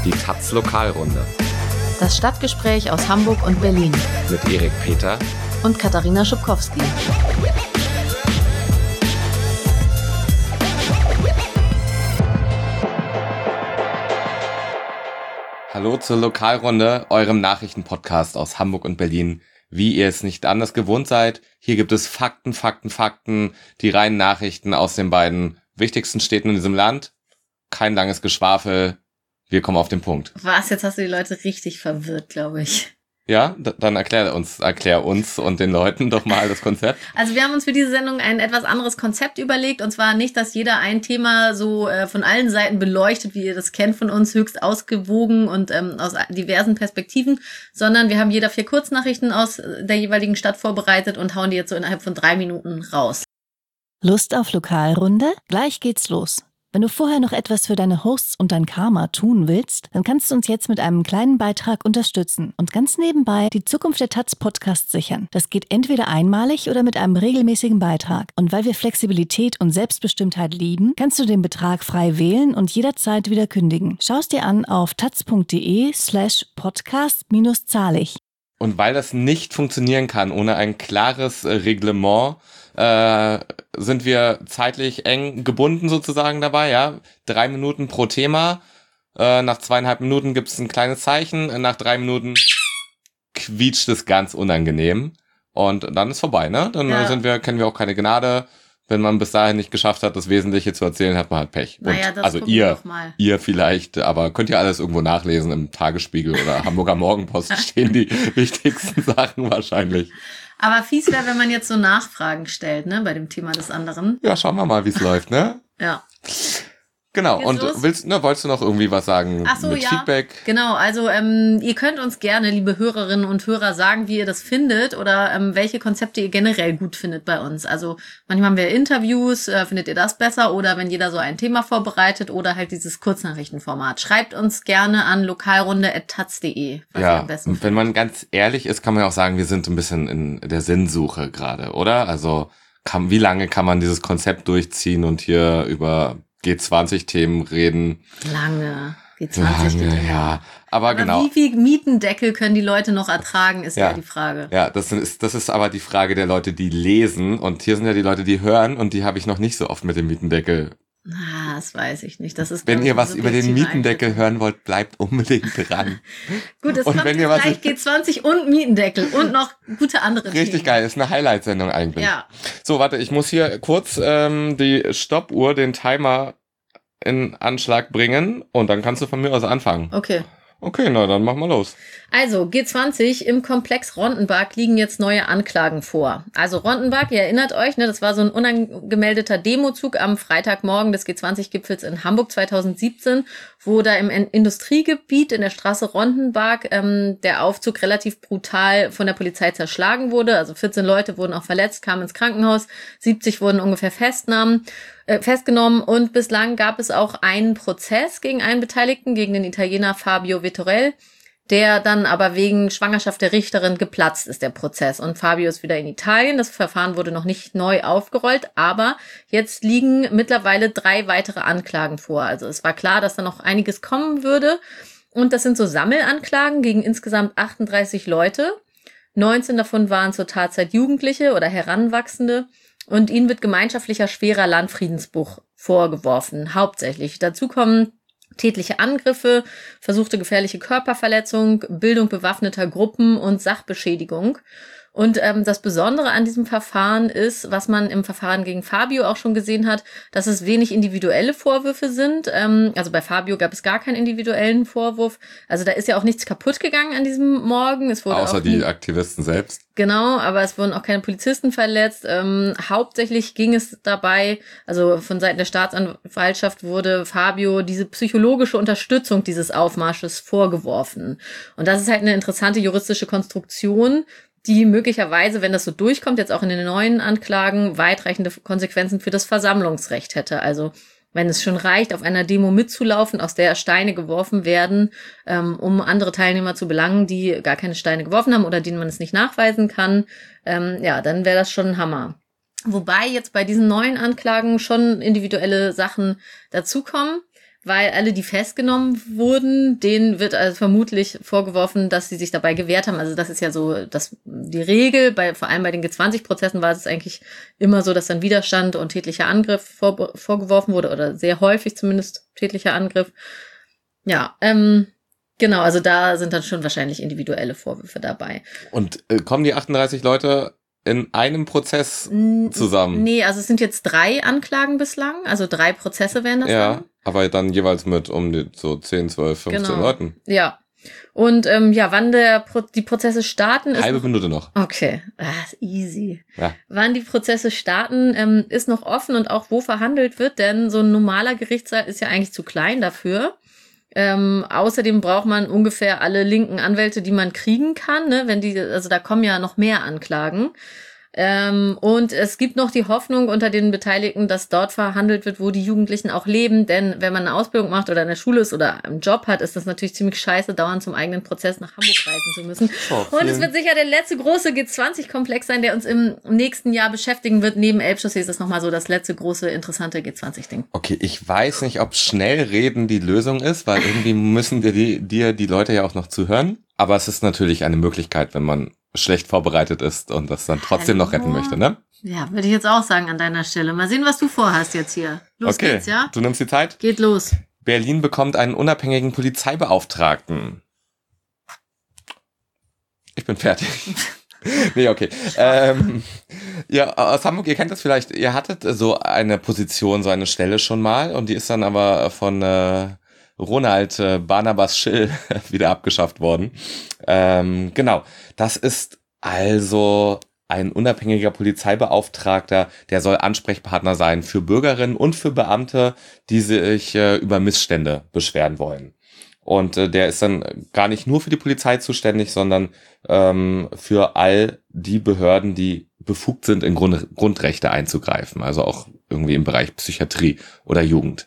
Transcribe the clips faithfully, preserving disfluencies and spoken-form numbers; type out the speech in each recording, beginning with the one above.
Die Taz Lokalrunde. Das Stadtgespräch aus Hamburg und Berlin. Mit Erik Peter und Katharina Schubkowski. Hallo zur Lokalrunde, eurem Nachrichtenpodcast aus Hamburg und Berlin. Wie ihr es nicht anders gewohnt seid, hier gibt es Fakten, Fakten, Fakten, die reinen Nachrichten aus den beiden wichtigsten Städten in diesem Land. Kein langes Geschwafel, wir kommen auf den Punkt. Was, jetzt hast du die Leute richtig verwirrt, glaube ich. Ja, d- dann erklär uns, erklär uns und den Leuten doch mal das Konzept. Also wir haben uns für diese Sendung ein etwas anderes Konzept überlegt, und zwar nicht, dass jeder ein Thema so äh, von allen Seiten beleuchtet, wie ihr das kennt von uns, höchst ausgewogen und ähm, aus diversen Perspektiven, sondern wir haben jeder vier Kurznachrichten aus der jeweiligen Stadt vorbereitet und hauen die jetzt so innerhalb von drei Minuten raus. Lust auf Lokalrunde? Gleich geht's los. Wenn du vorher noch etwas für deine Hosts und dein Karma tun willst, dann kannst du uns jetzt mit einem kleinen Beitrag unterstützen und ganz nebenbei die Zukunft der Taz Podcast sichern. Das geht entweder einmalig oder mit einem regelmäßigen Beitrag. Und weil wir Flexibilität und Selbstbestimmtheit lieben, kannst du den Betrag frei wählen und jederzeit wieder kündigen. Schau es dir an auf taz.de slash podcast minus zahlig. Und weil das nicht funktionieren kann ohne ein klares äh, Reglement, äh, sind wir zeitlich eng gebunden sozusagen dabei, ja. Drei Minuten pro Thema. Äh, nach zweieinhalb Minuten gibt es ein kleines Zeichen. Nach drei Minuten quietscht es ganz unangenehm. Und dann ist vorbei, ne? Dann Ja. sind wir, kennen wir auch keine Gnade. Wenn man bis dahin nicht geschafft hat, das Wesentliche zu erzählen, hat man halt Pech. Naja, Und das also gucken wir ihr, doch mal. ihr vielleicht, aber könnt ihr alles irgendwo nachlesen im Tagesspiegel oder Hamburger Morgenpost stehen die wichtigsten Sachen wahrscheinlich. Aber fies wäre, wenn man jetzt so Nachfragen stellt, ne, bei dem Thema des anderen. Ja, schauen wir mal, wie es läuft, ne? Ja. Genau, Geht's und los? willst, ne, wolltest du noch irgendwie was sagen Ach so, mit ja. Feedback? Genau, also ähm, ihr könnt uns gerne, liebe Hörerinnen und Hörer, sagen, wie ihr das findet oder ähm, welche Konzepte ihr generell gut findet bei uns. Also manchmal haben wir Interviews, äh, findet ihr das besser, oder wenn jeder so ein Thema vorbereitet oder halt dieses Kurznachrichtenformat. Schreibt uns gerne an lokalrunde at taz punkt de, was ihr Ja, am besten und wenn findet. man ganz ehrlich ist, kann man ja auch sagen, wir sind ein bisschen in der Sinnsuche gerade, oder? Also kann, wie lange kann man dieses Konzept durchziehen und hier über G zwanzig Themen reden? Lange. G zwanzig Lange, geht ja. Aber, Aber genau. wie viel Mietendeckel können die Leute noch ertragen, ist ja, Ja. die Frage. Ja, das ist, das ist aber die Frage der Leute, die lesen. Und hier sind ja die Leute, die hören. Und die habe ich noch nicht so oft mit dem Mietendeckel. Ah, das weiß ich nicht. Das ist, Wenn glaub ich, ihr eine was über den subjektive Mietendeckel Einschätzung. hören wollt, bleibt unbedingt dran. Gut, es Und kommt wenn jetzt ihr was- gleich G zwanzig und Mietendeckel und noch gute andere Richtig Themen. geil, ist eine Highlight-Sendung eigentlich. Ja. So, warte, ich muss hier kurz ähm, die Stoppuhr, den Timer in Anschlag bringen. Und dann kannst du von mir aus anfangen. Okay. Okay, na dann mach mal los. Also, G zwanzig, im Komplex Rondenbach liegen jetzt neue Anklagen vor. Also Rondenbach, ihr erinnert euch, ne, das war so ein unangemeldeter Demozug am Freitagmorgen des G zwanzig-Gipfels in Hamburg zweitausendsiebzehn, wo da im In- Industriegebiet in der Straße Rondenbach ähm, der Aufzug relativ brutal von der Polizei zerschlagen wurde. Also vierzehn Leute wurden auch verletzt, kamen ins Krankenhaus, siebzig wurden ungefähr festnahmen, äh, festgenommen, und bislang gab es auch einen Prozess gegen einen Beteiligten, gegen den Italiener Fabio Vittorell, der dann aber wegen Schwangerschaft der Richterin geplatzt ist, der Prozess. Und Fabio ist wieder in Italien. Das Verfahren wurde noch nicht neu aufgerollt, aber jetzt liegen mittlerweile drei weitere Anklagen vor. Also es war klar, dass da noch einiges kommen würde. Und das sind so Sammelanklagen gegen insgesamt achtunddreißig Leute. neunzehn davon waren zur Tatzeit Jugendliche oder Heranwachsende. Und ihnen wird gemeinschaftlicher schwerer Landfriedensbruch vorgeworfen, hauptsächlich. Dazu kommen tätliche Angriffe, versuchte gefährliche Körperverletzung, Bildung bewaffneter Gruppen und Sachbeschädigung. Und ähm, das Besondere an diesem Verfahren ist, was man im Verfahren gegen Fabio auch schon gesehen hat, dass es wenig individuelle Vorwürfe sind. Ähm, also bei Fabio gab es gar keinen individuellen Vorwurf. Also da ist ja auch nichts kaputt gegangen an diesem Morgen. Es wurde Außer auch die nie- Aktivisten selbst. Genau, aber es wurden auch keine Polizisten verletzt. Ähm, hauptsächlich ging es dabei, also von Seiten der Staatsanwaltschaft wurde Fabio diese psychologische Unterstützung dieses Aufmarsches vorgeworfen. Und das ist halt eine interessante juristische Konstruktion, die möglicherweise, wenn das so durchkommt, jetzt auch in den neuen Anklagen, weitreichende Konsequenzen für das Versammlungsrecht hätte. Also wenn es schon reicht, auf einer Demo mitzulaufen, aus der Steine geworfen werden, ähm, um andere Teilnehmer zu belangen, die gar keine Steine geworfen haben oder denen man es nicht nachweisen kann, ähm, ja, dann wäre das schon ein Hammer. Wobei jetzt bei diesen neuen Anklagen schon individuelle Sachen dazukommen. weil alle, die festgenommen wurden, denen wird also vermutlich vorgeworfen, dass sie sich dabei gewehrt haben. Also das ist ja so das, die Regel, bei, vor allem bei den G zwanzig Prozessen war es eigentlich immer so, dass dann Widerstand und tätlicher Angriff vor, vorgeworfen wurde oder sehr häufig zumindest tätlicher Angriff. Ja, ähm, genau, also da sind dann schon wahrscheinlich individuelle Vorwürfe dabei. Und äh, kommen die achtunddreißig Leute in einem Prozess zusammen? Nee, also es sind jetzt drei Anklagen bislang, also drei Prozesse werden das Ja, dann. aber dann jeweils mit um die so zehn, zwölf, fünfzehn Genau. Leuten. Ja. Und ähm, ja, wann der Pro- die Prozesse starten ist Halbe noch, Minute noch. Okay, ah, easy. Ja. Wann die Prozesse starten, ähm, ist noch offen und auch wo verhandelt wird, denn so ein normaler Gerichtssaal ist ja eigentlich zu klein dafür. Ähm, außerdem braucht man ungefähr alle linken Anwälte, die man kriegen kann, ne? Wenn die, also da kommen ja noch mehr Anklagen. Ähm, und es gibt noch die Hoffnung unter den Beteiligten, dass dort verhandelt wird, wo die Jugendlichen auch leben. Denn wenn man eine Ausbildung macht oder in der Schule ist oder einen Job hat, ist das natürlich ziemlich scheiße, dauernd zum eigenen Prozess nach Hamburg reisen zu müssen. Oh, und es wird sicher der letzte große G zwanzig Komplex sein, der uns im nächsten Jahr beschäftigen wird. Neben Elbchaussee ist das nochmal so das letzte große, interessante G zwanzig Ding. Okay, ich weiß nicht, ob schnell reden die Lösung ist, weil irgendwie müssen dir die, dir die Leute ja auch noch zuhören. Aber es ist natürlich eine Möglichkeit, wenn man schlecht vorbereitet ist und das dann trotzdem Hallo. noch retten möchte, ne? Ja, würde ich jetzt auch sagen an deiner Stelle. Mal sehen, was du vorhast jetzt hier. Los Okay, geht's, ja? du nimmst die Zeit? Geht los. Berlin bekommt einen unabhängigen Polizeibeauftragten. Ich bin fertig. Nee, okay. Ähm, ja, aus Hamburg, ihr kennt das vielleicht, ihr hattet so eine Position, so eine Stelle schon mal und die ist dann aber von äh, Ronald äh, Barnabas Schill wieder abgeschafft worden. Ähm, genau, das ist also ein unabhängiger Polizeibeauftragter, der soll Ansprechpartner sein für Bürgerinnen und für Beamte, die sich äh, über Missstände beschweren wollen. Und äh, der ist dann gar nicht nur für die Polizei zuständig, sondern ähm, für all die Behörden, die befugt sind, in Grund Grundrechte einzugreifen. Also auch irgendwie im Bereich Psychiatrie oder Jugend.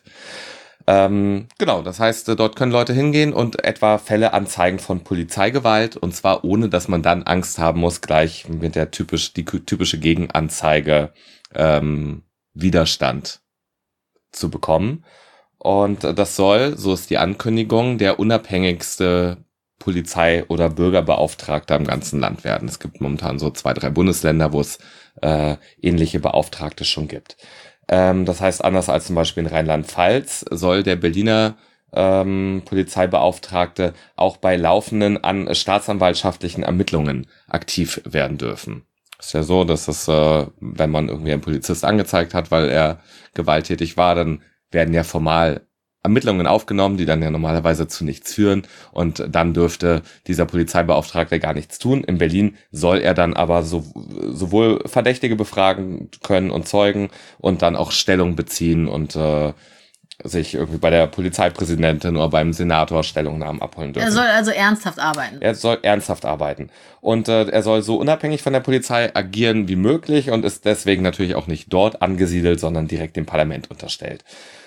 Ähm, genau, das heißt, dort können Leute hingehen und etwa Fälle anzeigen von Polizeigewalt, und zwar ohne, dass man dann Angst haben muss, gleich mit der typisch die typische Gegenanzeige ähm, Widerstand zu bekommen. Und das soll, so ist die Ankündigung, der unabhängigste Polizei- oder Bürgerbeauftragter im ganzen Land werden. Es gibt momentan so zwei, drei Bundesländer, wo es äh, ähnliche Beauftragte schon gibt. Ähm, das heißt, anders als zum Beispiel in Rheinland-Pfalz soll der Berliner ähm, Polizeibeauftragte auch bei laufenden an staatsanwaltschaftlichen Ermittlungen aktiv werden dürfen. Ist ja so, dass es, äh, wenn man irgendwie einen Polizist angezeigt hat, weil er gewalttätig war, dann werden ja formal Ermittlungen aufgenommen, die dann ja normalerweise zu nichts führen, und dann dürfte dieser Polizeibeauftragte gar nichts tun. In Berlin soll er dann aber so, sowohl Verdächtige befragen können und Zeugen und dann auch Stellung beziehen und äh, sich irgendwie bei der Polizeipräsidentin oder beim Senator Stellungnahmen abholen dürfen. Er soll also ernsthaft arbeiten. Er soll ernsthaft arbeiten. Und äh, er soll so unabhängig von der Polizei agieren wie möglich und ist deswegen natürlich auch nicht dort angesiedelt, sondern direkt dem Parlament unterstellt.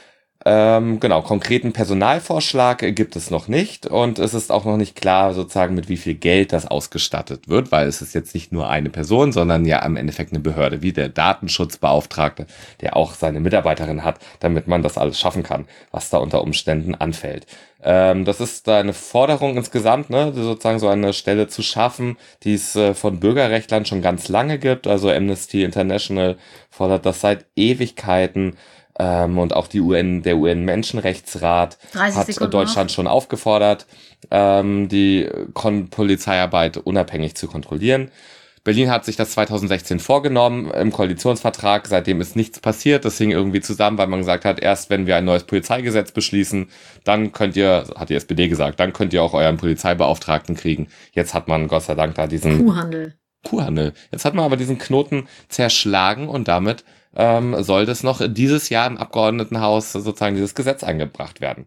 Ähm, genau, konkreten Personalvorschlag gibt es noch nicht, und es ist auch noch nicht klar sozusagen, mit wie viel Geld das ausgestattet wird, weil es ist jetzt nicht nur eine Person, sondern ja im Endeffekt eine Behörde, wie der Datenschutzbeauftragte, der auch seine Mitarbeiterin hat, damit man das alles schaffen kann, was da unter Umständen anfällt. Ähm, das ist eine Forderung insgesamt, ne, sozusagen so eine Stelle zu schaffen, die es äh, von Bürgerrechtlern schon ganz lange gibt. Also Amnesty International fordert das seit Ewigkeiten. Ähm, und auch die U N, der U N-Menschenrechtsrat hat Sekunden Deutschland noch. schon aufgefordert, ähm, die Kon Polizeiarbeit unabhängig zu kontrollieren. Berlin hat sich das zweitausendsechzehn vorgenommen im Koalitionsvertrag. Seitdem ist nichts passiert. Das hing irgendwie zusammen, weil man gesagt hat, erst wenn wir ein neues Polizeigesetz beschließen, dann könnt ihr, hat die S P D gesagt, dann könnt ihr auch euren Polizeibeauftragten kriegen. Jetzt hat man Gott sei Dank da diesen Kuhhandel. Kuhhandel. Jetzt hat man aber diesen Knoten zerschlagen, und damit ähm, soll das noch dieses Jahr im Abgeordnetenhaus sozusagen dieses Gesetz eingebracht werden.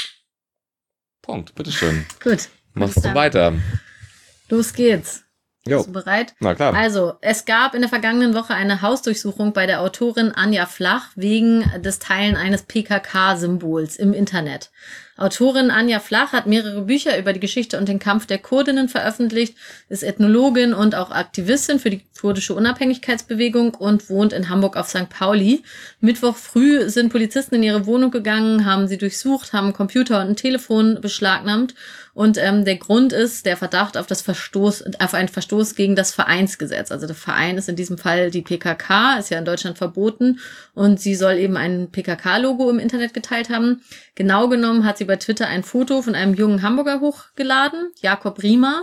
Punkt. Bitteschön. Gut. Machst du Dann weiter. Los geht's. Jo. Bist du bereit? Na klar. Also, es gab in der vergangenen Woche eine Hausdurchsuchung bei der Autorin Anja Flach wegen des Teilen eines P K K-Symbols im Internet. Autorin Anja Flach hat mehrere Bücher über die Geschichte und den Kampf der Kurdinnen veröffentlicht, ist Ethnologin und auch Aktivistin für die kurdische Unabhängigkeitsbewegung und wohnt in Hamburg auf Sankt Pauli. Mittwoch früh sind Polizisten in ihre Wohnung gegangen, haben sie durchsucht, haben einen Computer und ein Telefon beschlagnahmt. Und ähm, der Grund ist der Verdacht auf das Verstoß, auf einen Verstoß gegen das Vereinsgesetz. Also der Verein ist in diesem Fall die P K K, ist ja in Deutschland verboten. Und sie soll eben ein P K K-Logo im Internet geteilt haben. Genau genommen hat sie bei Twitter ein Foto von einem jungen Hamburger hochgeladen, Jakob Riemer.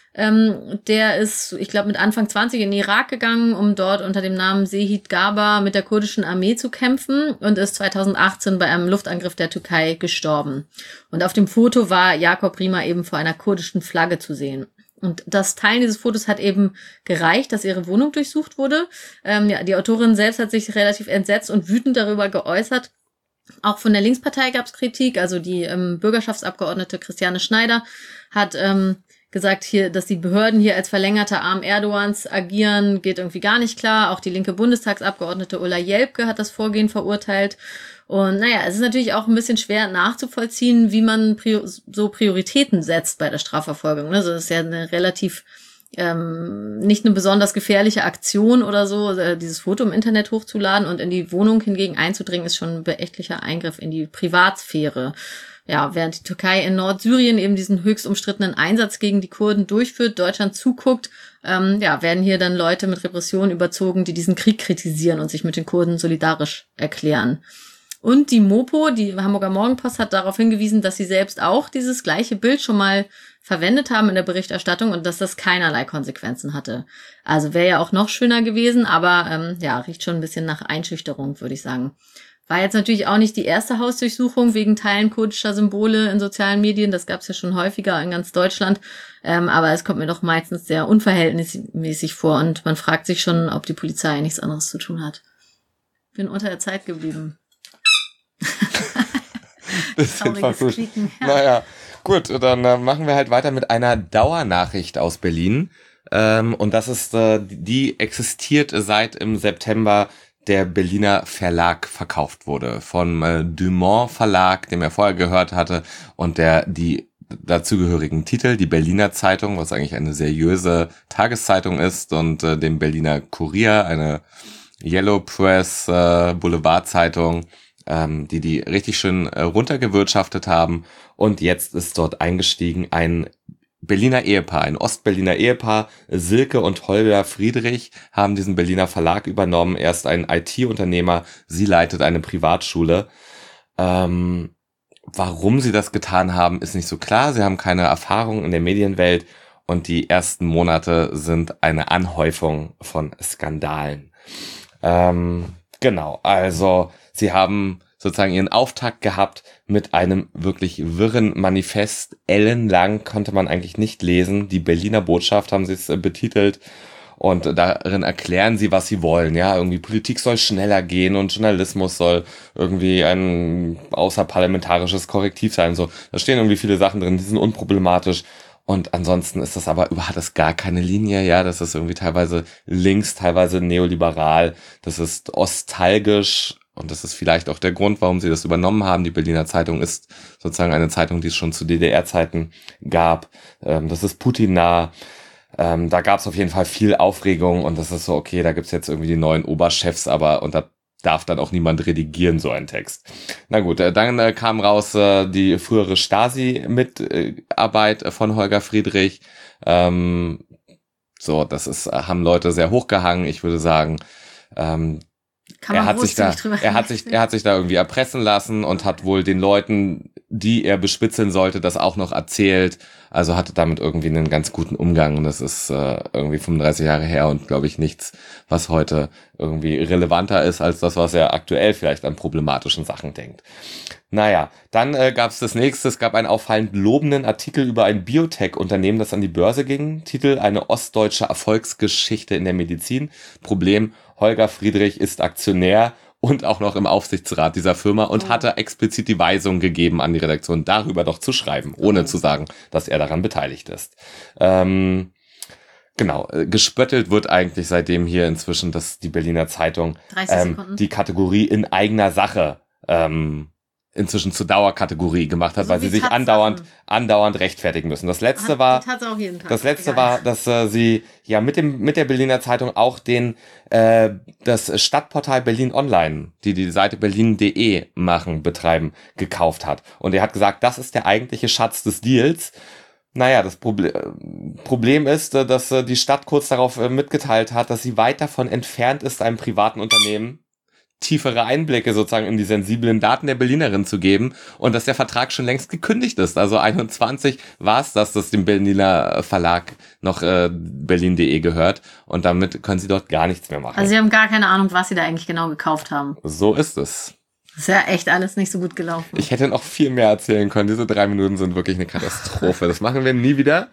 Ähm, der ist, ich glaube, mit Anfang zwanzig in den Irak gegangen, um dort unter dem Namen Sehit Gaba mit der kurdischen Armee zu kämpfen und ist zweitausendachtzehn bei einem Luftangriff der Türkei gestorben. Und auf dem Foto war Jakob Riemer eben vor einer kurdischen Flagge zu sehen. Und das Teilen dieses Fotos hat eben gereicht, dass ihre Wohnung durchsucht wurde. Ähm, ja, die Autorin selbst hat sich relativ entsetzt und wütend darüber geäußert. Auch von der Linkspartei gab es Kritik. Also die ähm, Bürgerschaftsabgeordnete Christiane Schneider hat ähm, gesagt hier, dass die Behörden hier als verlängerter Arm Erdogans agieren, geht irgendwie gar nicht klar. Auch die linke Bundestagsabgeordnete Ulla Jelpke hat das Vorgehen verurteilt. Und naja, es ist natürlich auch ein bisschen schwer nachzuvollziehen, wie man prior- so Prioritäten setzt bei der Strafverfolgung. Also das ist ja eine relativ, ähm, nicht eine besonders gefährliche Aktion oder so, äh, dieses Foto im Internet hochzuladen und in die Wohnung hingegen einzudringen, ist schon ein beachtlicher Eingriff in die Privatsphäre. Ja, während die Türkei in Nordsyrien eben diesen höchst umstrittenen Einsatz gegen die Kurden durchführt, Deutschland zuguckt, ähm, ja, werden hier dann Leute mit Repressionen überzogen, die diesen Krieg kritisieren und sich mit den Kurden solidarisch erklären. Und die Mopo, die Hamburger Morgenpost, hat darauf hingewiesen, dass sie selbst auch dieses gleiche Bild schon mal verwendet haben in der Berichterstattung und dass das keinerlei Konsequenzen hatte. Also wäre ja auch noch schöner gewesen, aber ähm, ja, riecht schon ein bisschen nach Einschüchterung, würde ich sagen. War jetzt natürlich auch nicht die erste Hausdurchsuchung wegen Teilen kurdischer Symbole in sozialen Medien. Das gab es ja schon häufiger in ganz Deutschland. Ähm, aber es kommt mir doch meistens sehr unverhältnismäßig vor. Und man fragt sich schon, ob die Polizei nichts anderes zu tun hat. Bin unter der Zeit geblieben. Bisschen verfuscht. Ja. Naja, gut, dann äh, machen wir halt weiter mit einer Dauernachricht aus Berlin. Ähm, und das ist, äh, die existiert seit im September der Berliner Verlag verkauft wurde. Vom äh, Dumont Verlag, dem er vorher gehört hatte, und der die dazugehörigen Titel, die Berliner Zeitung, was eigentlich eine seriöse Tageszeitung ist, und äh, dem Berliner Kurier, eine Yellow Press äh, Boulevardzeitung, ähm, die die richtig schön äh, runtergewirtschaftet haben. Und jetzt ist dort eingestiegen ein Berliner Ehepaar, ein Ostberliner Ehepaar, Silke und Holger Friedrich, haben diesen Berliner Verlag übernommen. Er ist ein I T-Unternehmer, sie leitet eine Privatschule. Ähm, warum sie das getan haben, ist nicht so klar. Sie haben keine Erfahrung in der Medienwelt und die ersten Monate sind eine Anhäufung von Skandalen. Ähm, genau, also sie haben sozusagen ihren Auftakt gehabt mit einem wirklich wirren Manifest. Ellenlang konnte man eigentlich nicht lesen. Die Berliner Botschaft haben sie es betitelt und darin erklären sie, was sie wollen. Ja, irgendwie Politik soll schneller gehen und Journalismus soll irgendwie ein außerparlamentarisches Korrektiv sein. So, da stehen irgendwie viele Sachen drin, die sind unproblematisch. Und ansonsten ist das aber überhaupt das gar keine Linie, ja, das ist irgendwie teilweise links, teilweise neoliberal, das ist ostalgisch. Und das ist vielleicht auch der Grund, warum sie das übernommen haben. Die Berliner Zeitung ist sozusagen eine Zeitung, die es schon zu D D R-Zeiten gab. Ähm, das ist Putin-nah. Ähm, da gab es auf jeden Fall viel Aufregung. Und das ist so, okay, da gibt's jetzt irgendwie die neuen Oberchefs, aber und da darf dann auch niemand redigieren, so ein Text. Na gut, äh, dann äh, kam raus äh, die frühere Stasi-Mitarbeit äh, von Holger Friedrich. Ähm, so, das ist, haben Leute sehr hochgehangen. Ich würde sagen, ähm, Kann man er hat sich da, er hat sich, er hat sich da irgendwie erpressen lassen und hat wohl den Leuten, die er bespitzeln sollte, das auch noch erzählt. Also hatte damit irgendwie einen ganz guten Umgang. Und das ist äh, irgendwie fünfunddreißig Jahre her und glaube ich nichts, was heute irgendwie relevanter ist als das, was er aktuell vielleicht an problematischen Sachen denkt. Naja, dann äh, gab es das nächste. Es gab einen auffallend lobenden Artikel über ein Biotech-Unternehmen, das an die Börse ging. Titel: Eine ostdeutsche Erfolgsgeschichte in der Medizin. Problem: Holger Friedrich ist Aktionär und auch noch im Aufsichtsrat dieser Firma und oh. hatte explizit die Weisung gegeben an die Redaktion, darüber doch zu schreiben, ohne oh. zu sagen, dass er daran beteiligt ist. Ähm, genau, gespöttelt wird eigentlich seitdem hier inzwischen, dass die Berliner Zeitung ähm, die Kategorie in eigener Sache ähm, inzwischen zur Dauerkategorie gemacht hat, So weil wie sie sich Tatsachen. andauernd andauernd rechtfertigen müssen. Das letzte Hat war die Taz auch jeden Tag. das letzte Egal. war, dass äh, sie ja mit dem mit der Berliner Zeitung auch den äh, das Stadtportal Berlin Online, die die Seite berlin punkt de machen, betreiben, gekauft hat. Und er hat gesagt, das ist der eigentliche Schatz des Deals. Naja, das Problem, Problem ist, äh, dass äh, die Stadt kurz darauf äh, mitgeteilt hat, dass sie weit davon entfernt ist, einem privaten Unternehmen tiefere Einblicke sozusagen in die sensiblen Daten der Berlinerin zu geben und dass der Vertrag schon längst gekündigt ist. Also einundzwanzig war es das, dass dem Berliner Verlag noch äh, berlin punkt de gehört und damit können sie dort gar nichts mehr machen. Also sie haben gar keine Ahnung, was sie da eigentlich genau gekauft haben. So ist es. Das ist ja echt alles nicht so gut gelaufen. Ich hätte noch viel mehr erzählen können. Diese drei Minuten sind wirklich eine Katastrophe. Das machen wir nie wieder.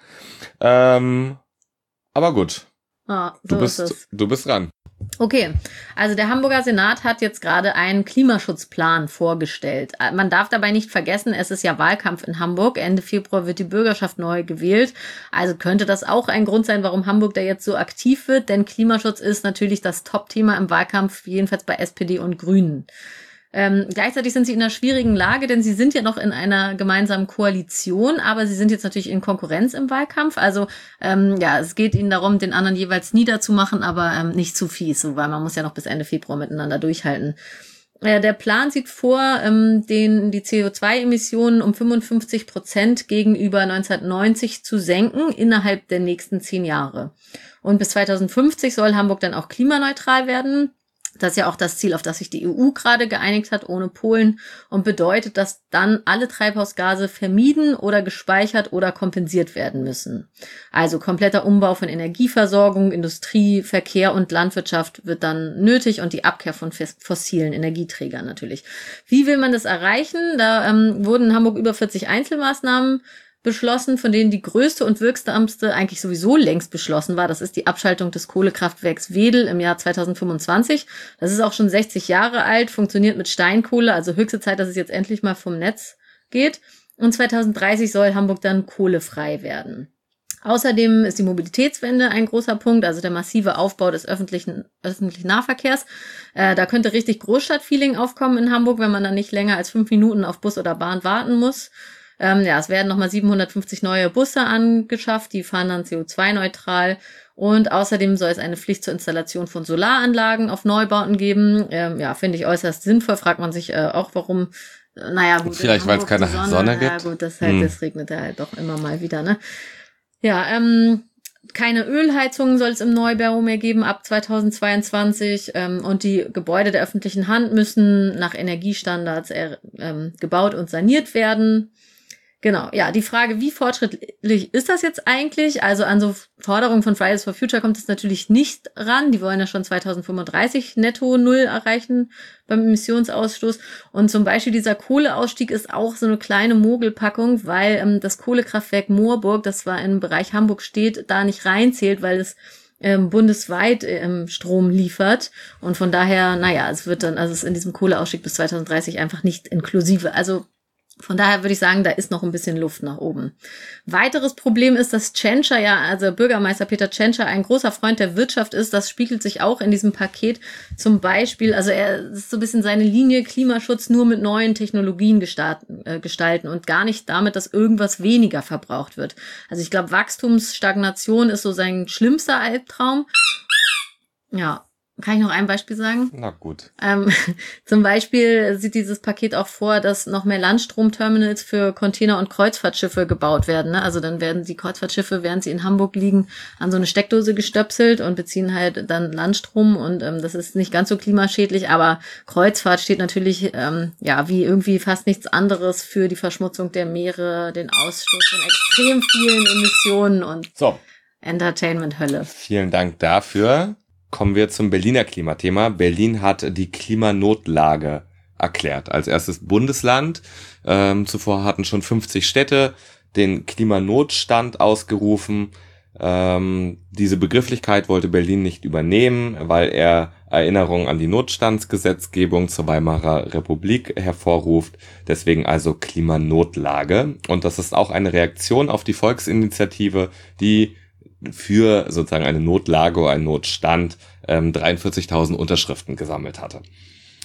Ähm, aber gut. Ja, so Du bist, ist es. du bist dran. Okay, also der Hamburger Senat hat jetzt gerade einen Klimaschutzplan vorgestellt. Man darf dabei nicht vergessen, es ist ja Wahlkampf in Hamburg. Ende Februar wird die Bürgerschaft neu gewählt. Also könnte das auch ein Grund sein, warum Hamburg da jetzt so aktiv wird. Denn Klimaschutz ist natürlich das Top-Thema im Wahlkampf, jedenfalls bei S P D und Grünen. Ähm, gleichzeitig sind sie in einer schwierigen Lage, denn sie sind ja noch in einer gemeinsamen Koalition, aber sie sind jetzt natürlich in Konkurrenz im Wahlkampf. Also ähm, ja, es geht ihnen darum, den anderen jeweils niederzumachen, aber ähm, nicht zu fies, so, weil man muss ja noch bis Ende Februar miteinander durchhalten. Äh, der Plan sieht vor, ähm, den, die C O zwei Emissionen um fünfundfünfzig Prozent gegenüber neunzehnhundertneunzig zu senken innerhalb der nächsten zehn Jahre. Und bis zweitausendfünfzig soll Hamburg dann auch klimaneutral werden. Das ist ja auch das Ziel, auf das sich die E U gerade geeinigt hat, ohne Polen, und bedeutet, dass dann alle Treibhausgase vermieden oder gespeichert oder kompensiert werden müssen. Also kompletter Umbau von Energieversorgung, Industrie, Verkehr und Landwirtschaft wird dann nötig und die Abkehr von fossilen Energieträgern natürlich. Wie will man das erreichen? Da ähm, wurden in Hamburg über vierzig Einzelmaßnahmen beschlossen, von denen die größte und wirksamste eigentlich sowieso längst beschlossen war. Das ist die Abschaltung des Kohlekraftwerks Wedel im Jahr zweitausendfünfundzwanzig. Das ist auch schon sechzig Jahre alt, funktioniert mit Steinkohle, also höchste Zeit, dass es jetzt endlich mal vom Netz geht. Und zweitausenddreißig soll Hamburg dann kohlefrei werden. Außerdem ist die Mobilitätswende ein großer Punkt, also der massive Aufbau des öffentlichen, öffentlichen Nahverkehrs. Äh, da könnte richtig Großstadtfeeling aufkommen in Hamburg, wenn man dann nicht länger als fünf Minuten auf Bus oder Bahn warten muss. Ähm, ja, es werden nochmal siebenhundertfünfzig neue Busse angeschafft, die fahren dann C O zwei neutral. Und außerdem soll es eine Pflicht zur Installation von Solaranlagen auf Neubauten geben. Ähm, ja, finde ich äußerst sinnvoll. Fragt man sich äh, auch, warum. Naja, gut. Vielleicht, weil es keine Sonne, Sonne ja, gibt. gut, das, halt, Hm. das regnet ja halt doch immer mal wieder, ne? Ja, ähm, keine Ölheizungen soll es im Neubau mehr geben ab zweitausendzweiundzwanzig. Ähm, und die Gebäude der öffentlichen Hand müssen nach Energiestandards äh, ähm, gebaut und saniert werden. Genau, ja, die Frage, wie fortschrittlich ist das jetzt eigentlich? Also an so Forderungen von Fridays for Future kommt es natürlich nicht ran. Die wollen ja schon zweitausendfünfunddreißig netto null erreichen beim Emissionsausstoß. Und zum Beispiel dieser Kohleausstieg ist auch so eine kleine Mogelpackung, weil ähm, das Kohlekraftwerk Moorburg, das zwar im Bereich Hamburg steht, da nicht reinzählt, weil es ähm, bundesweit ähm, Strom liefert. Und von daher, naja, es wird dann, also es ist in diesem Kohleausstieg bis zweitausenddreißig einfach nicht inklusive. Also von daher würde ich sagen, da ist noch ein bisschen Luft nach oben. Weiteres Problem ist, dass Tschentscher ja, also Bürgermeister Peter Tschentscher, ein großer Freund der Wirtschaft ist. Das spiegelt sich auch in diesem Paket. Zum Beispiel, also er ist so ein bisschen seine Linie, Klimaschutz nur mit neuen Technologien gestalten, äh, gestalten und gar nicht damit, dass irgendwas weniger verbraucht wird. Also ich glaube, Wachstumsstagnation ist so sein schlimmster Albtraum. Ja. Kann ich noch ein Beispiel sagen? Na gut. Ähm, zum Beispiel sieht dieses Paket auch vor, dass noch mehr Landstromterminals für Container- und Kreuzfahrtschiffe gebaut werden. Ne? Also dann werden die Kreuzfahrtschiffe, während sie in Hamburg liegen, an so eine Steckdose gestöpselt und beziehen halt dann Landstrom. Und ähm, das ist nicht ganz so klimaschädlich, aber Kreuzfahrt steht natürlich ähm, ja wie irgendwie fast nichts anderes für die Verschmutzung der Meere, den Ausstoß von extrem vielen Emissionen und So. Entertainment-Hölle. Vielen Dank dafür. Kommen wir zum Berliner Klimathema. Berlin hat die Klimanotlage erklärt. Als erstes Bundesland. Ähm, zuvor hatten schon fünfzig Städte den Klimanotstand ausgerufen. Ähm, diese Begrifflichkeit wollte Berlin nicht übernehmen, weil er Erinnerungen an die Notstandsgesetzgebung zur Weimarer Republik hervorruft. Deswegen also Klimanotlage. Und das ist auch eine Reaktion auf die Volksinitiative, die für sozusagen eine Notlage oder einen Notstand ähm, dreiundvierzigtausend Unterschriften gesammelt hatte.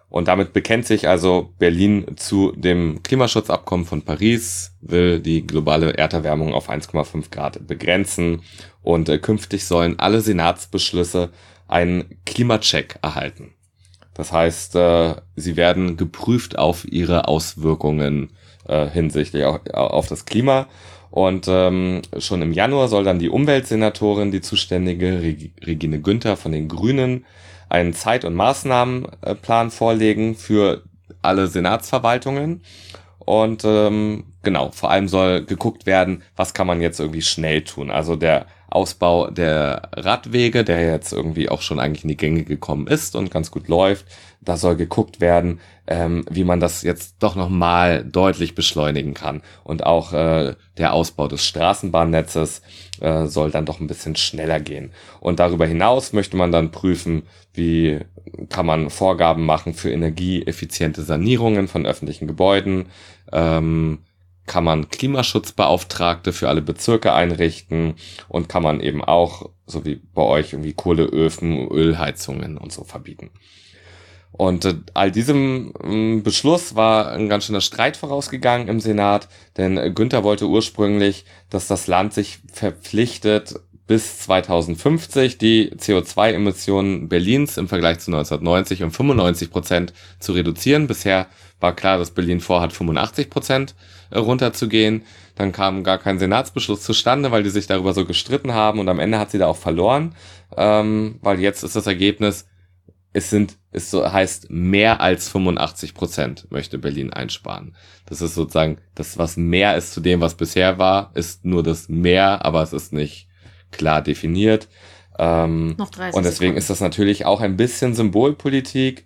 Und damit bekennt sich also Berlin zu dem Klimaschutzabkommen von Paris, will die globale Erderwärmung auf eins Komma fünf Grad begrenzen und äh, künftig sollen alle Senatsbeschlüsse einen Klimacheck erhalten. Das heißt, äh, sie werden geprüft auf ihre Auswirkungen äh, hinsichtlich auf, auf das Klima. Und ähm, schon im Januar soll dann die Umweltsenatorin, die zuständige Reg- Regine Günther von den Grünen, einen Zeit- und Maßnahmenplan vorlegen für alle Senatsverwaltungen. Und ähm, genau, vor allem soll geguckt werden, was kann man jetzt irgendwie schnell tun. Also der Ausbau der Radwege, der jetzt irgendwie auch schon eigentlich in die Gänge gekommen ist und ganz gut läuft. Da soll geguckt werden, ähm, wie man das jetzt doch nochmal deutlich beschleunigen kann. Und auch äh, der Ausbau des Straßenbahnnetzes äh, soll dann doch ein bisschen schneller gehen. Und darüber hinaus möchte man dann prüfen, wie kann man Vorgaben machen für energieeffiziente Sanierungen von öffentlichen Gebäuden, ähm, kann man Klimaschutzbeauftragte für alle Bezirke einrichten und kann man eben auch, so wie bei euch, irgendwie Kohleöfen, Ölheizungen und so verbieten. Und äh, all diesem äh, Beschluss war ein ganz schöner Streit vorausgegangen im Senat, denn äh, Günther wollte ursprünglich, dass das Land sich verpflichtet, bis zweitausendfünfzig die C O zwei Emissionen Berlins im Vergleich zu neunzehnhundertneunzig um fünfundneunzig Prozent zu reduzieren. Bisher war klar, dass Berlin vorhat, fünfundachtzig Prozent runterzugehen. Dann kam gar kein Senatsbeschluss zustande, weil die sich darüber so gestritten haben und am Ende hat sie da auch verloren, ähm, weil jetzt ist das Ergebnis, es sind, es so heißt, mehr als fünfundachtzig Prozent möchte Berlin einsparen. Das ist sozusagen, das, was mehr ist zu dem, was bisher war, ist nur das mehr, aber es ist nicht klar definiert. Ähm, Noch dreißig und deswegen Sekunden. ist das natürlich auch ein bisschen Symbolpolitik.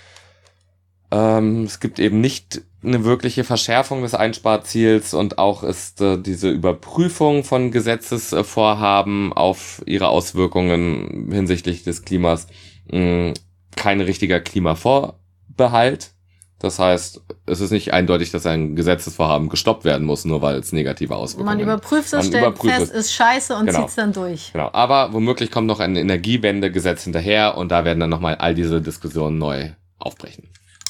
Ähm, es gibt eben nicht eine wirkliche Verschärfung des Einsparziels und auch ist äh, diese Überprüfung von Gesetzesvorhaben auf ihre Auswirkungen hinsichtlich des Klimas mh, kein richtiger Klimavorbehalt. Das heißt, es ist nicht eindeutig, dass ein Gesetzesvorhaben gestoppt werden muss, nur weil es negative Auswirkungen Man überprüft es, Man stellt überprüft fest, es. ist scheiße und Genau. zieht es dann durch. Genau, aber womöglich kommt noch ein Energiewendegesetz hinterher und da werden dann nochmal all diese Diskussionen neu aufbrechen.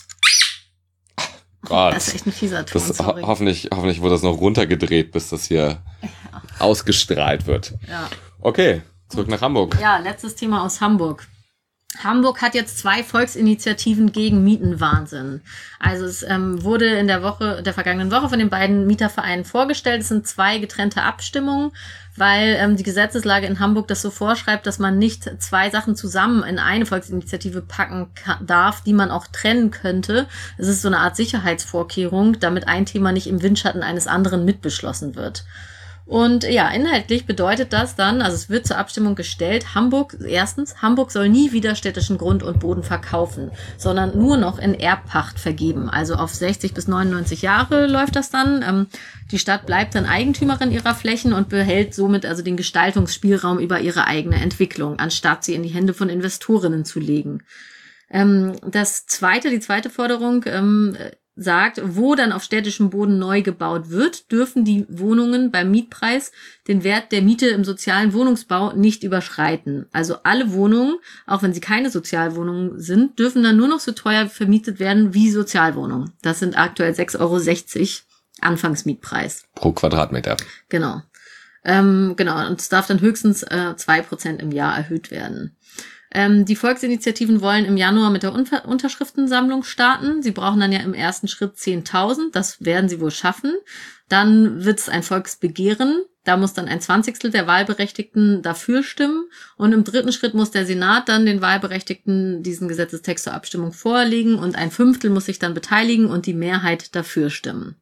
Gott. Das ist echt ein fieser Ton, Das, sorry. ho hoffentlich, hoffentlich wurde das noch runtergedreht, bis das hier Ja. ausgestrahlt wird. Ja. Okay, zurück nach Hamburg. Ja, letztes Thema aus Hamburg. Hamburg hat jetzt zwei Volksinitiativen gegen Mietenwahnsinn. Also es ähm, wurde in der Woche, der vergangenen Woche von den beiden Mietervereinen vorgestellt. Es sind zwei getrennte Abstimmungen, weil ähm, die Gesetzeslage in Hamburg das so vorschreibt, dass man nicht zwei Sachen zusammen in eine Volksinitiative packen kann, darf, die man auch trennen könnte. Es ist so eine Art Sicherheitsvorkehrung, damit ein Thema nicht im Windschatten eines anderen mitbeschlossen wird. Und ja, inhaltlich bedeutet das dann, also es wird zur Abstimmung gestellt, Hamburg, erstens, Hamburg soll nie wieder städtischen Grund und Boden verkaufen, sondern nur noch in Erbpacht vergeben. Also auf sechzig bis neunundneunzig Jahre läuft das dann. Ähm, die Stadt bleibt dann Eigentümerin ihrer Flächen und behält somit also den Gestaltungsspielraum über ihre eigene Entwicklung, anstatt sie in die Hände von Investorinnen zu legen. Ähm, das zweite, die zweite Forderung, ähm, sagt, wo dann auf städtischem Boden neu gebaut wird, dürfen die Wohnungen beim Mietpreis den Wert der Miete im sozialen Wohnungsbau nicht überschreiten. Also alle Wohnungen, auch wenn sie keine Sozialwohnungen sind, dürfen dann nur noch so teuer vermietet werden wie Sozialwohnungen. Das sind aktuell sechs Euro sechzig Anfangsmietpreis. Pro Quadratmeter. Genau. Ähm, genau, und es darf dann höchstens äh, zwei Prozent im Jahr erhöht werden. Ähm, die Volksinitiativen wollen im Januar mit der Unver- Unterschriftensammlung starten. Sie brauchen dann ja im ersten Schritt zehntausend. Das werden sie wohl schaffen. Dann wird es ein Volksbegehren. Da muss dann ein Zwanzigstel der Wahlberechtigten dafür stimmen. Und im dritten Schritt muss der Senat dann den Wahlberechtigten diesen Gesetzestext zur Abstimmung vorlegen. Und ein Fünftel muss sich dann beteiligen und die Mehrheit dafür stimmen.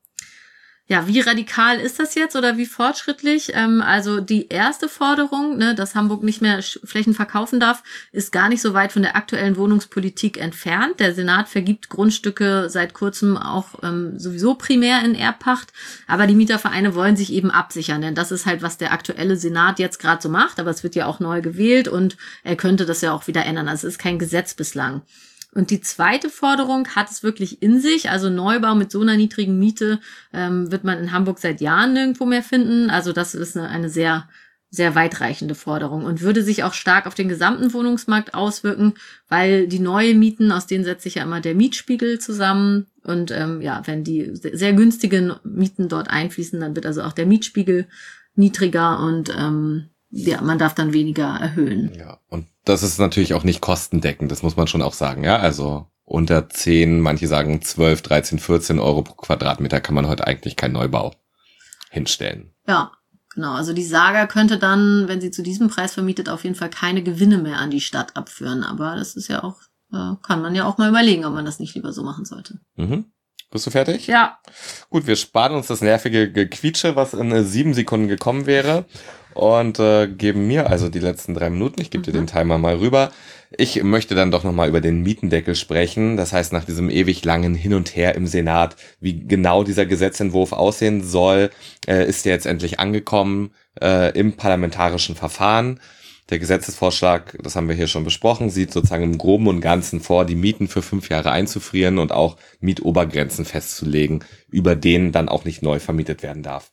Ja, wie radikal ist das jetzt oder wie fortschrittlich? Ähm, also die erste Forderung, ne, dass Hamburg nicht mehr Sch- Flächen verkaufen darf, ist gar nicht so weit von der aktuellen Wohnungspolitik entfernt. Der Senat vergibt Grundstücke seit kurzem auch ähm, sowieso primär in Erbpacht, aber die Mietervereine wollen sich eben absichern, denn das ist halt, was der aktuelle Senat jetzt gerade so macht, aber es wird ja auch neu gewählt und er könnte das ja auch wieder ändern. Also es ist kein Gesetz bislang. Und die zweite Forderung hat es wirklich in sich. Also Neubau mit so einer niedrigen Miete ähm, wird man in Hamburg seit Jahren nirgendwo mehr finden. Also das ist eine, eine sehr sehr weitreichende Forderung und würde sich auch stark auf den gesamten Wohnungsmarkt auswirken, weil die neuen Mieten, aus denen setzt sich ja immer der Mietspiegel zusammen. Und ähm, ja, wenn die sehr günstigen Mieten dort einfließen, dann wird also auch der Mietspiegel niedriger und ähm, ja, man darf dann weniger erhöhen. Ja, und das ist natürlich auch nicht kostendeckend, das muss man schon auch sagen, ja, also unter zehn, manche sagen zwölf, dreizehn, vierzehn Euro pro Quadratmeter kann man heute eigentlich keinen Neubau hinstellen. Ja, genau. Also die Saga könnte dann, wenn sie zu diesem Preis vermietet, auf jeden Fall keine Gewinne mehr an die Stadt abführen. Aber das ist ja auch, äh, kann man ja auch mal überlegen, ob man das nicht lieber so machen sollte. Mhm. Bist du fertig? Ja. Gut, wir sparen uns das nervige Gequietsche, was in äh, sieben Sekunden gekommen wäre. Und äh, geben mir also die letzten drei Minuten. Ich gebe dir den Timer mal rüber. Ich möchte dann doch nochmal über den Mietendeckel sprechen. Das heißt, nach diesem ewig langen Hin und Her im Senat, wie genau dieser Gesetzentwurf aussehen soll, äh, ist der jetzt endlich angekommen äh, im parlamentarischen Verfahren. Der Gesetzesvorschlag, das haben wir hier schon besprochen, sieht sozusagen im Groben und Ganzen vor, die Mieten für fünf Jahre einzufrieren und auch Mietobergrenzen festzulegen, über denen dann auch nicht neu vermietet werden darf.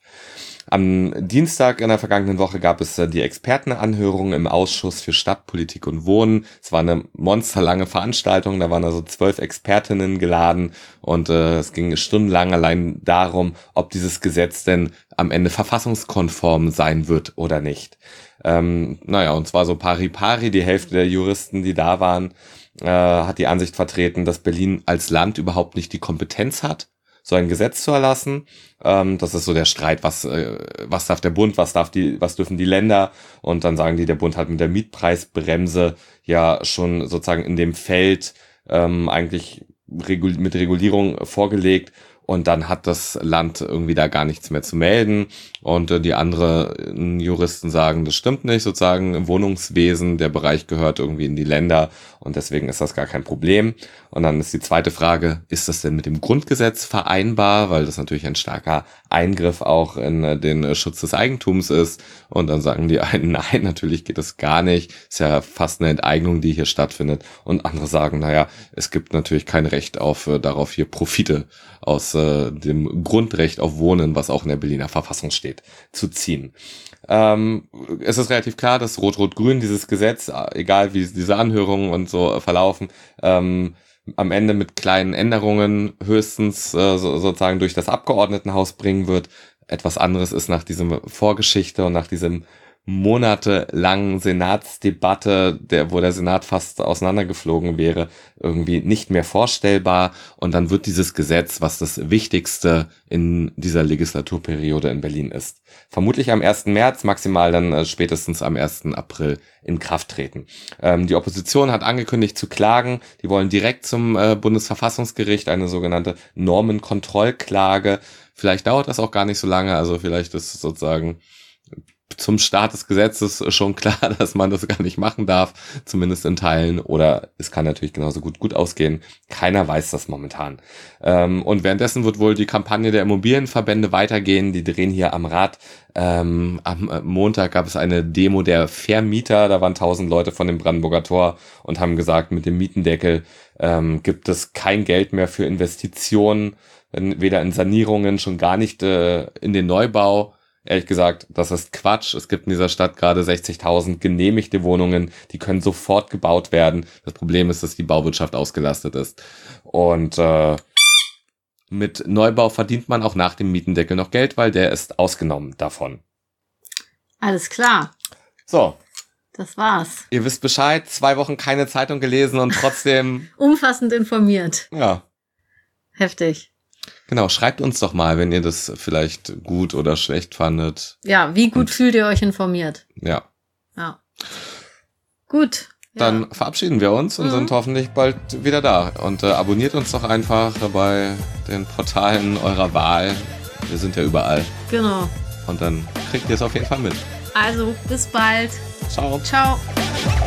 Am Dienstag in der vergangenen Woche gab es die Expertenanhörung im Ausschuss für Stadtpolitik und Wohnen. Es war eine monsterlange Veranstaltung, da waren also zwölf Expertinnen geladen und äh, es ging stundenlang allein darum, ob dieses Gesetz denn am Ende verfassungskonform sein wird oder nicht. Ähm, naja, und zwar so pari pari, die Hälfte der Juristen, die da waren, äh, hat die Ansicht vertreten, dass Berlin als Land überhaupt nicht die Kompetenz hat, so ein Gesetz zu erlassen. Ähm, das ist so der Streit, was äh, was darf der Bund, was darf die, was dürfen die Länder? Und dann sagen die, der Bund hat mit der Mietpreisbremse ja schon sozusagen in dem Feld ähm, eigentlich regul- mit Regulierung vorgelegt. Und dann hat das Land irgendwie da gar nichts mehr zu melden. Und äh, die anderen Juristen sagen, das stimmt nicht, sozusagen im Wohnungswesen, der Bereich gehört irgendwie in die Länder und deswegen ist das gar kein Problem. Und dann ist die zweite Frage, ist das denn mit dem Grundgesetz vereinbar? Weil das natürlich ein starker Eingriff auch in äh, den äh, Schutz des Eigentums ist. Und dann sagen die einen, nein, natürlich geht das gar nicht. Ist ja fast eine Enteignung, die hier stattfindet. Und andere sagen, naja, es gibt natürlich kein Recht auf äh, darauf, hier Profite aus äh, dem Grundrecht auf Wohnen, was auch in der Berliner Verfassung steht, zu ziehen. Ähm, es ist relativ klar, dass Rot-Rot-Grün dieses Gesetz, egal wie diese Anhörungen und so äh, verlaufen, ähm, am Ende mit kleinen Änderungen höchstens äh, so, sozusagen durch das Abgeordnetenhaus bringen wird. Etwas anderes ist nach diesem Vorgeschichte und nach diesem monatelangen Senatsdebatte, der, wo der Senat fast auseinandergeflogen wäre, irgendwie nicht mehr vorstellbar. Und dann wird dieses Gesetz, was das Wichtigste in dieser Legislaturperiode in Berlin ist, vermutlich am ersten März, maximal dann äh, spätestens am ersten April in Kraft treten. Ähm, die Opposition hat angekündigt zu klagen. Die wollen direkt zum äh, Bundesverfassungsgericht, eine sogenannte Normenkontrollklage. Vielleicht dauert das auch gar nicht so lange, also vielleicht ist es sozusagen zum Start des Gesetzes schon klar, dass man das gar nicht machen darf, zumindest in Teilen, oder es kann natürlich genauso gut gut ausgehen. Keiner weiß das momentan. Ähm, und währenddessen wird wohl die Kampagne der Immobilienverbände weitergehen, die drehen hier am Rad. Ähm, am Montag gab es eine Demo der Vermieter, da waren tausend Leute von dem Brandenburger Tor und haben gesagt, mit dem Mietendeckel ähm, gibt es kein Geld mehr für Investitionen, weder in Sanierungen, schon gar nicht äh, in den Neubau. Ehrlich gesagt, das ist Quatsch. Es gibt in dieser Stadt gerade sechzigtausend genehmigte Wohnungen, die können sofort gebaut werden. Das Problem ist, dass die Bauwirtschaft ausgelastet ist. Und äh, mit Neubau verdient man auch nach dem Mietendeckel noch Geld, weil der ist ausgenommen davon. Alles klar. So. Das war's. Ihr wisst Bescheid, zwei Wochen keine Zeitung gelesen und trotzdem... Umfassend informiert. Ja. Heftig. Genau, schreibt uns doch mal, wenn ihr das vielleicht gut oder schlecht fandet. Ja, wie gut und, fühlt ihr euch informiert? Ja. Ja. Gut. Dann ja. verabschieden wir uns und mhm. sind hoffentlich bald wieder da. Und äh, abonniert uns doch einfach bei den Portalen eurer Wahl. Wir sind ja überall. Genau. Und dann kriegt ihr es auf jeden Fall mit. Also, bis bald. Ciao. Ciao.